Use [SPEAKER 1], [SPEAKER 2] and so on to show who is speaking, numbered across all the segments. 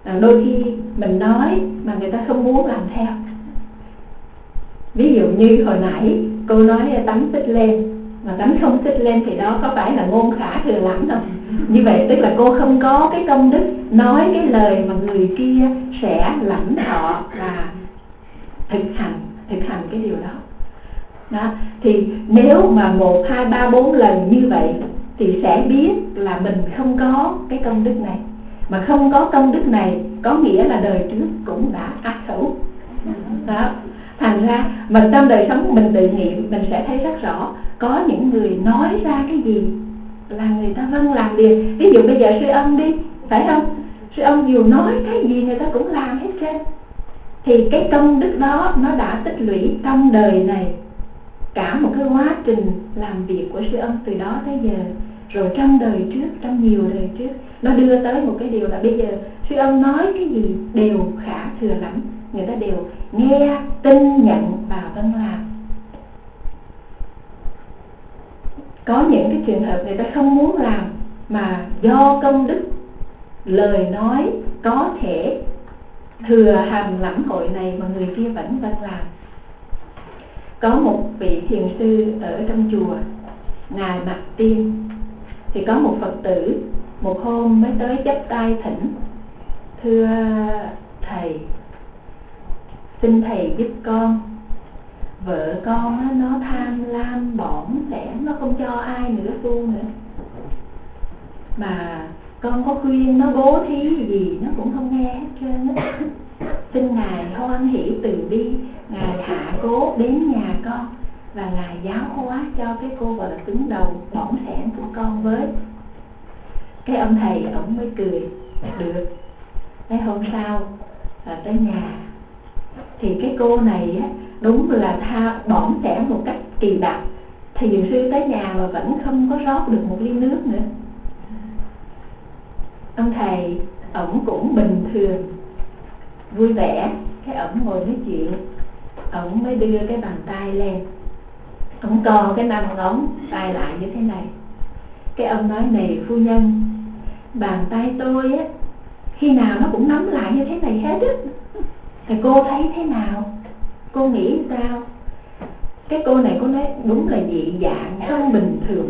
[SPEAKER 1] Đôi khi mình nói mà người ta không muốn làm theo. Ví dụ như hồi nãy cô nói tánh xích lên, mà tánh không xích lên thì đó có phải là ngôn khả thừa lãnh không? Như vậy tức là cô không có cái công đức nói cái lời mà người kia sẽ lãnh thọ và thực hành cái điều đó. Thì nếu mà 1, 2, 3, 4 lần như vậy thì sẽ biết là mình không có cái công đức này. Mà không có công đức này có nghĩa là đời trước cũng đã ác khẩu đó. Thành ra mà trong đời sống mình tự nghiệm, mình sẽ thấy rất rõ có những người nói ra cái gì là người ta vâng làm liền. Ví dụ bây giờ sư ông đi, phải không? Sư ông dù nói cái gì người ta cũng làm hết trơn. Thì cái công đức đó nó đã tích lũy trong đời này, cả một cái quá trình làm việc của sư ông từ đó tới giờ. Rồi trong đời trước, trong nhiều đời trước, nó đưa tới một cái điều là bây giờ sư ông nói cái gì đều khả thừa lãnh. Người ta đều nghe, tin, nhận và vâng làm. Có những cái trường hợp người ta không muốn làm, mà do công đức lời nói có thể thừa hành lãnh hội này mà người kia vẫn vâng làm. Có một vị thiền sư ở trong chùa, Ngài Mạc Tiên. Thì có một Phật tử một hôm mới tới chắp tay thỉnh: thưa thầy, xin thầy giúp con. Vợ con nó tham lam bỏn sẻn, nó không cho ai nữa tu nữa. Mà con có khuyên nó bố thí gì nó cũng không nghe hết trơn á. Xin Ngài hoan hỷ từ bi, Ngài hạ cố đến nhà con và Ngài giáo hóa cho cái cô vợ cứng đầu bỏn sẻn của con với. Cái ông thầy ổng mới cười: được. Cái hôm sau tới nhà thì cái cô này á, đúng là bỏn sẻn một cách kỳ đặc. Thì thiền sư tới nhà mà vẫn không có rót được một ly nước nữa. Ông thầy ổng cũng bình thường vui vẻ. Cái ổng ngồi nói chuyện, ổng mới đưa cái bàn tay lên, ổng co cái 5 ngón tay lại như thế này. Cái ông nói: này phu nhân, bàn tay tôi á, khi nào nó cũng nắm lại như thế này hết á. Thì cô thấy thế nào? Cô nghĩ sao? Cái cô này cô nói: đúng là dị dạng không bình thường.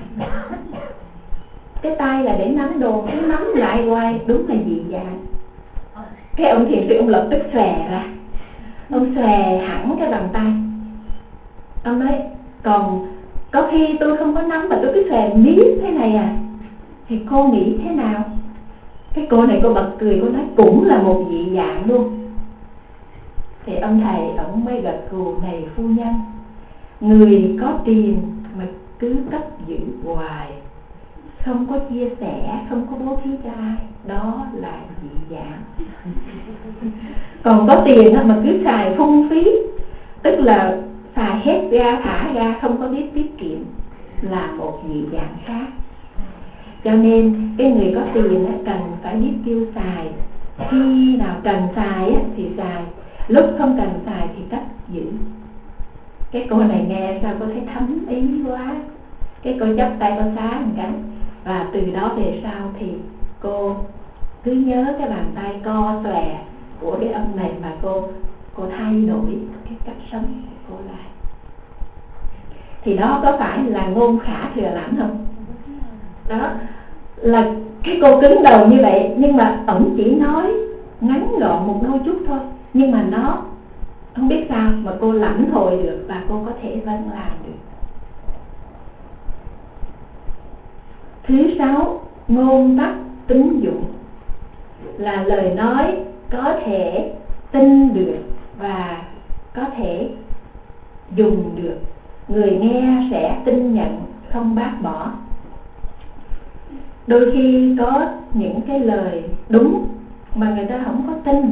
[SPEAKER 1] Cái tay là để nắm đồ, cứ nắm lại hoài, đúng là dị dạng. Cái ông thiền sư ông lập tức xòe ra, ông xòe hẳn cái bàn tay. Ông nói: còn có khi tôi không có nắm mà tôi cứ xòe miết thế này à, thì cô nghĩ thế nào? Cái cô này cô bật cười, cô nói: cũng là một dị dạng luôn. Thì ông thầy ông mới gật gù: này phu nhân, người có tiền mà cứ cấp giữ hoài, không có chia sẻ, không có bố thí cho ai, đó là dị dạng. Còn có tiền mà cứ xài phung phí, tức là xài hết ra thả ra, không có biết tiết kiệm, là một dị dạng khác. Cho nên cái người có tiền cần phải biết tiêu xài. Khi nào cần xài thì xài, lúc không cần xài thì cất giữ. Cái cô này nghe sao cô thấy thấm ý quá. Cái cô chắp tay cô xá một cái. Và từ đó về sau thì cô cứ nhớ cái bàn tay co xòe của cái ông này mà cô thay đổi cái cách sống của cô lại. Thì đó có phải là ngôn khả thừa lãnh không? Đó là cái cô cứng đầu như vậy, nhưng mà ổng chỉ nói ngắn gọn một đôi chút thôi, nhưng mà nó không biết sao mà cô lãnh hội được và cô có thể vâng làm được. Thứ 6, ngôn tắc tín dụng, là lời nói có thể tin được và có thể dùng được. Người nghe sẽ tin nhận, không bác bỏ. Đôi khi có những cái lời đúng mà người ta không có tin,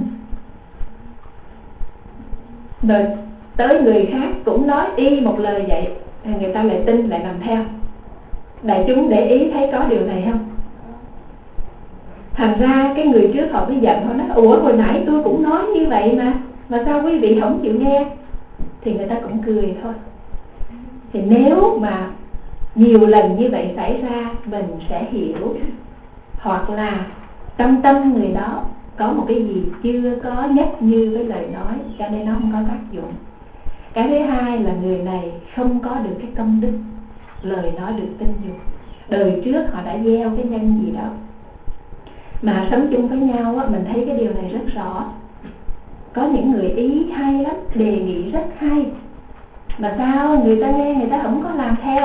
[SPEAKER 1] rồi tới người khác cũng nói y một lời vậy, thì người ta lại tin, lại làm theo. Đại chúng để ý thấy có điều này không? Thành ra cái người trước họ mới giận, họ nói: ủa hồi nãy tôi cũng nói như vậy mà sao quý vị không chịu nghe? Thì người ta cũng cười thôi. Thì nếu mà nhiều lần như vậy xảy ra, mình sẽ hiểu, hoặc là trong tâm người đó có một cái gì chưa có nhất như với lời nói, cho nên nó không có tác dụng. Cái thứ hai là người này không có được cái công đức lời nói được tin dùng. Đời trước họ đã gieo cái nhân gì đó, mà sống chung với nhau á, mình thấy cái điều này rất rõ. Có những người ý hay lắm, đề nghị rất hay, mà sao người ta nghe người ta không có làm theo.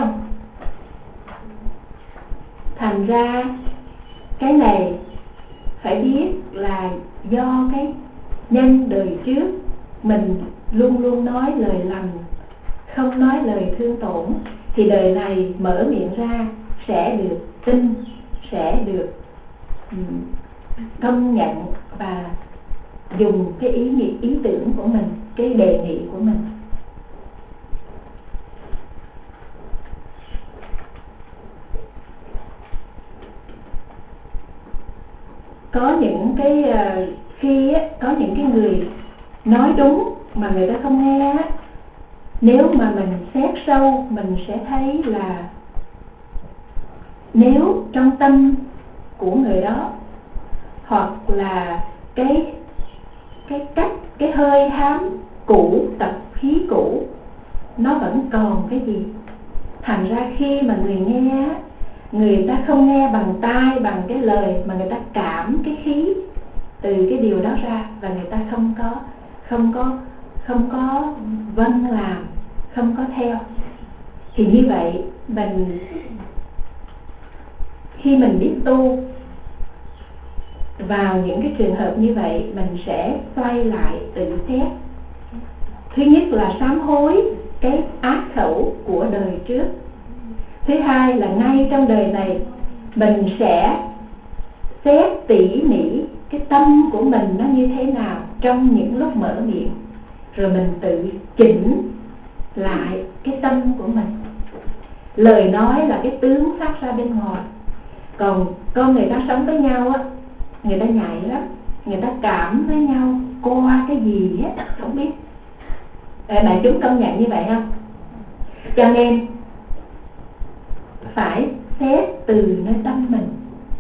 [SPEAKER 1] Thành ra cái này phải biết là do cái nhân đời trước mình luôn luôn nói lời lành, không nói lời thương tổn, thì đời này mở miệng ra sẽ được tin, sẽ được công nhận và dùng cái ý tưởng của mình, cái đề nghị của mình. Có những cái khi á, có những cái người nói đúng mà người ta không nghe á, nếu mà mình xét sâu mình sẽ thấy là nếu trong tâm của người đó, hoặc là cái cách, cái hơi hám cũ, tập khí cũ nó vẫn còn cái gì. Thành ra khi mà người nghe, người ta không nghe bằng tai, bằng cái lời, mà người ta cảm cái khí từ cái điều đó ra, và người ta không có vâng làm, không có theo. Thì như vậy mình, khi mình biết tu vào những cái trường hợp như vậy, mình sẽ quay lại tự xét. Thứ nhất là sám hối cái ác khẩu của đời trước. Thứ hai là ngay trong đời này mình sẽ xét tỉ mỉ cái tâm của mình nó như thế nào trong những lúc mở miệng, rồi mình tự chỉnh lại cái tâm của mình. Lời nói là cái tướng phát ra bên ngoài, còn con người ta sống với nhau á, người ta nhạy lắm, người ta cảm với nhau qua cái gì hết không biết. Đại chúng công nhận như vậy không? Cho nên phải xét từ nơi tâm mình.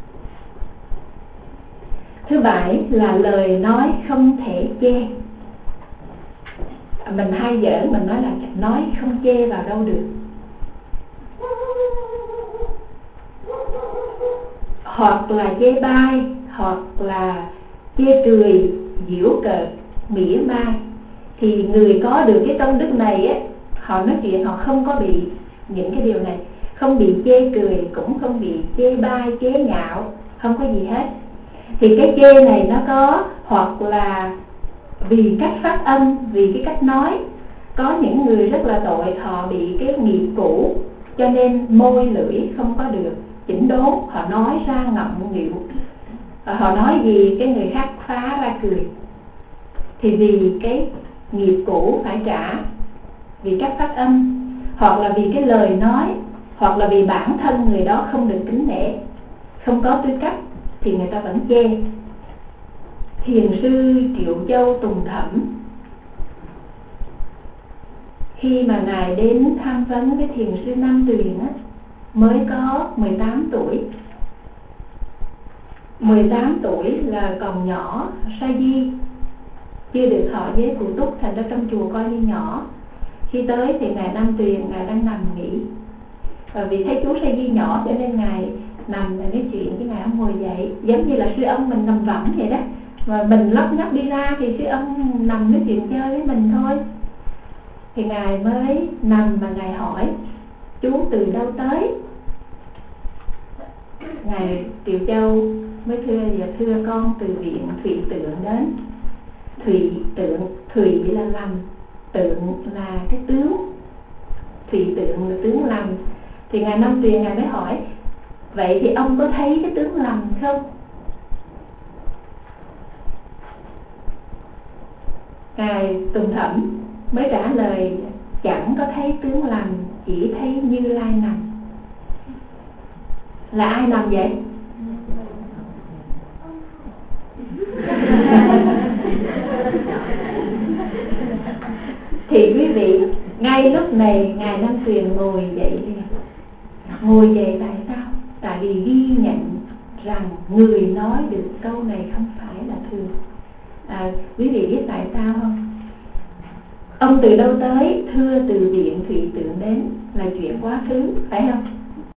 [SPEAKER 1] Thứ bảy là lời nói không thể chê. Mình hay giỡn, mình nói là nói không chê vào đâu được. Hoặc là chê bai, hoặc là chê cười, giễu cợt, mỉa mai. Thì người có được cái công đức này á, họ nói chuyện họ không có bị những cái điều này, không bị chê cười, cũng không bị chê bai, chế nhạo, không có gì hết. Thì cái chê này nó có, hoặc là vì cách phát âm, vì cái cách nói. Có những người rất là tội, họ bị cái nghiệp cũ, cho nên môi lưỡi không có được chỉnh đốn, họ nói ra ngậm nghịu, họ nói gì cái người khác phá ra cười. Thì vì cái nghiệp cũ phải trả, vì cách phát âm, hoặc là vì cái lời nói, hoặc là vì bản thân người đó không được kính nể, không có tư cách, thì người ta vẫn chê. Thiền sư Triệu Châu Tùng Thẩm, khi mà ngài đến tham vấn với thiền sư Nam Tuyền á, mới có 18 tuổi. 18 tuổi là còn nhỏ, sa di, chưa được thọ giới cụ túc, thành ra trong chùa coi như nhỏ. Khi tới thì ngài Nam Tuyền, ngài đang nằm nghỉ, và vì thấy chú sa di nhỏ cho nên ngài nằm nói chuyện với ngài. Ông ngồi dậy giống như là sư ông mình nằm võng vậy đó, mà mình lóc nhóc đi ra thì sư ông nằm nói chuyện chơi với mình thôi. Thì ngài mới nằm mà ngài hỏi chú từ đâu tới. Ngài Triệu Châu mới thưa: dạ thưa con từ viện Thủy Tượng đến. Thủy Tượng, thủy là lành, tượng là cái tướng, Thủy Tượng là tướng lành. Thì ngài Nam Tuyền ngài mới hỏi: vậy thì ông có thấy cái tướng lành không? Ngài Tùng Thẩm mới trả lời: chẳng có thấy tướng lành, chỉ thấy Như Lai nằm. Là ai nằm vậy? Thì quý vị, ngay lúc này ngài Nam Tuyền ngồi dậy. Ngồi dậy tại sao? Tại vì ghi nhận rằng người nói được câu này không phải là thường. Quý vị biết tại sao không? Ông từ đâu tới? Thưa từ viện thủy tượng đến, là chuyện quá khứ, phải không?